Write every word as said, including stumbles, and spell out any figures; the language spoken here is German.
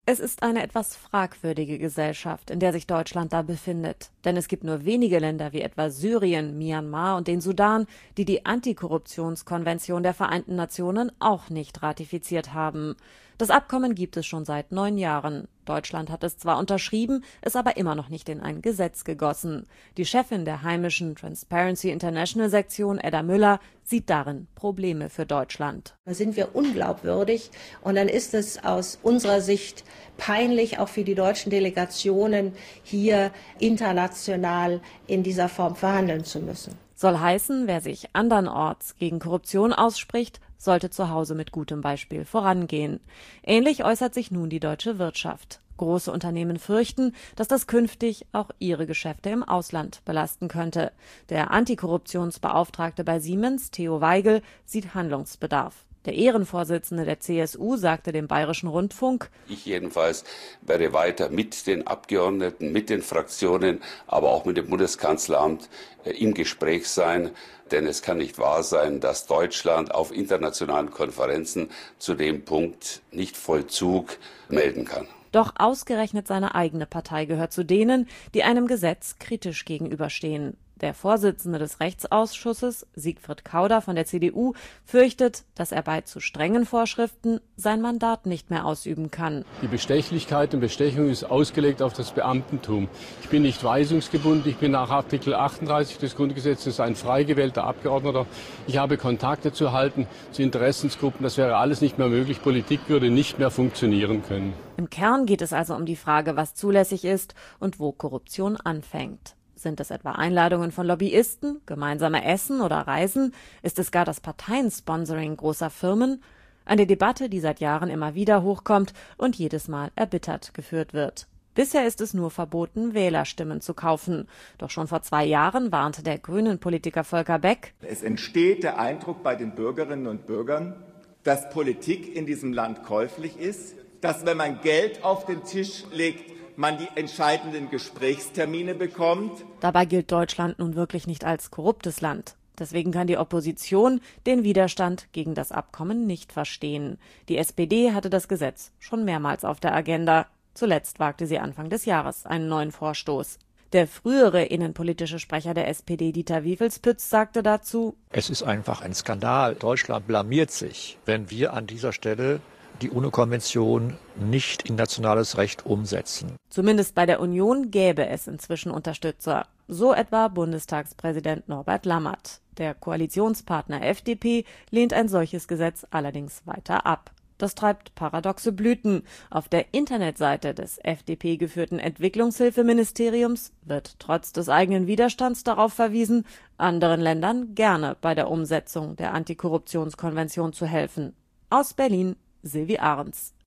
Es ist eine etwas fragwürdige Gesellschaft, in der sich Deutschland da befindet. Denn es gibt nur wenige Länder wie etwa Syrien, Myanmar und den Sudan, die die Antikorruptionskonvention der Vereinten Nationen auch nicht ratifiziert haben. Das Abkommen gibt es schon seit neun Jahren. Deutschland hat es zwar unterschrieben, es aber immer noch nicht in ein Gesetz gegossen. Die Chefin der heimischen Transparency International Sektion, Edda Müller, sieht darin Probleme für Deutschland. Da sind wir unglaubwürdig und dann ist es aus unserer Sicht peinlich, auch für die deutschen Delegationen, hier international in dieser Form verhandeln zu müssen. Soll heißen, wer sich andernorts gegen Korruption ausspricht, sollte zu Hause mit gutem Beispiel vorangehen. Ähnlich äußert sich nun die deutsche Wirtschaft. Große Unternehmen fürchten, dass das künftig auch ihre Geschäfte im Ausland belasten könnte. Der Antikorruptionsbeauftragte bei Siemens, Theo Weigel, sieht Handlungsbedarf. Der Ehrenvorsitzende der C S U sagte dem Bayerischen Rundfunk: Ich jedenfalls werde weiter mit den Abgeordneten, mit den Fraktionen, aber auch mit dem Bundeskanzleramt im Gespräch sein. Denn es kann nicht wahr sein, dass Deutschland auf internationalen Konferenzen zu dem Punkt nicht Vollzug melden kann. Doch ausgerechnet seine eigene Partei gehört zu denen, die einem Gesetz kritisch gegenüberstehen. Der Vorsitzende des Rechtsausschusses, Siegfried Kauder von der C D U, fürchtet, dass er bei zu strengen Vorschriften sein Mandat nicht mehr ausüben kann. Die Bestechlichkeit und Bestechung ist ausgelegt auf das Beamtentum. Ich bin nicht weisungsgebunden, ich bin nach Artikel achtunddreißig des Grundgesetzes ein frei gewählter Abgeordneter. Ich habe Kontakte zu halten zu Interessensgruppen. Das wäre alles nicht mehr möglich. Politik würde nicht mehr funktionieren können. Im Kern geht es also um die Frage, was zulässig ist und wo Korruption anfängt. Sind es etwa Einladungen von Lobbyisten, gemeinsame Essen oder Reisen? Ist es gar das Parteiensponsoring großer Firmen? Eine Debatte, die seit Jahren immer wieder hochkommt und jedes Mal erbittert geführt wird. Bisher ist es nur verboten, Wählerstimmen zu kaufen. Doch schon vor zwei Jahren warnte der Grünen-Politiker Volker Beck: Es entsteht der Eindruck bei den Bürgerinnen und Bürgern, dass Politik in diesem Land käuflich ist, dass, wenn man Geld auf den Tisch legt, man die entscheidenden Gesprächstermine bekommt. Dabei gilt Deutschland nun wirklich nicht als korruptes Land. Deswegen kann die Opposition den Widerstand gegen das Abkommen nicht verstehen. Die S P D hatte das Gesetz schon mehrmals auf der Agenda. Zuletzt wagte sie Anfang des Jahres einen neuen Vorstoß. Der frühere innenpolitische Sprecher der S P D, Dieter Wiefelspütz, sagte dazu: Es ist einfach ein Skandal. Deutschland blamiert sich, wenn wir an dieser Stelle die UNO-Konvention nicht in nationales Recht umsetzen. Zumindest bei der Union gäbe es inzwischen Unterstützer. So etwa Bundestagspräsident Norbert Lammert. Der Koalitionspartner F D P lehnt ein solches Gesetz allerdings weiter ab. Das treibt paradoxe Blüten. Auf der Internetseite des F D P-geführten Entwicklungshilfeministeriums wird trotz des eigenen Widerstands darauf verwiesen, anderen Ländern gerne bei der Umsetzung der Antikorruptionskonvention zu helfen. Aus Berlin, Silvi Ahrens.